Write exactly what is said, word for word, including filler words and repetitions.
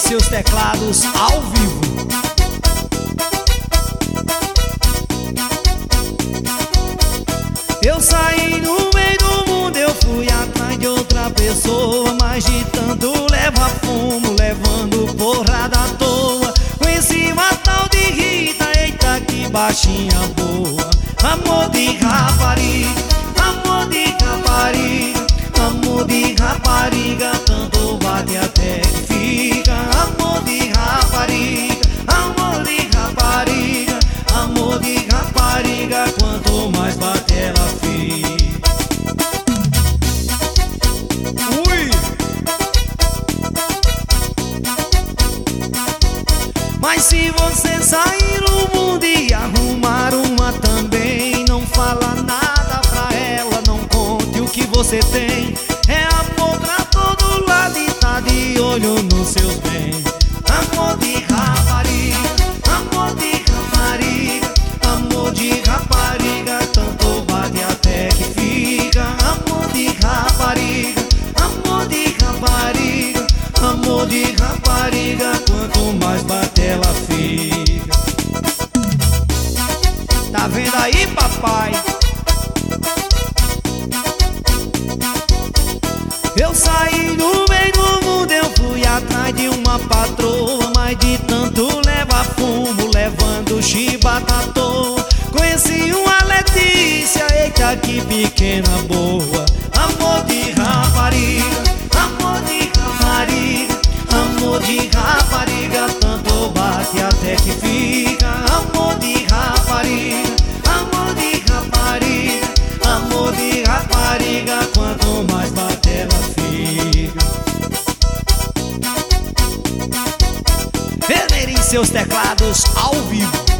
seus teclados ao vivo. Eu saí no meio do mundo, eu fui atrás de outra pessoa, mas de tanto leva fumo, levando porrada à toa. Conheci uma tal de Rita, eita que baixinha boa. Amor de rapariga, amor de rapariga, amor de rapariga, tanto bate até que fica. Amor de rapariga, amor de rapariga, amor de rapariga, quanto mais bate ela fica. Ui! Mas se você sair no mundo e arrumar uma também, não fala nada pra ela, não conte o que você tem. É amor pra todo lado e tá de olho nos seus bens. Amor de rapariga, amor de rapariga, amor de rapariga, tanto bate até que fica. Amor de rapariga, amor de rapariga, amor de rapariga, quanto mais bate ela fica. Tá vendo aí, papai? Eu saí no meio do mundo, eu fui atrás de uma patroa, mas de tanto leva fumo, levando chibata à toa. Conheci uma Letícia, eita que pequena boa. Amor de rapariga, amor de rapariga, amor de rapariga, tanto bate até que fica. Amor de rapariga, amor de rapariga, amor de rapariga, quanto mais bate ela fica. Venere em seus teclados ao vivo.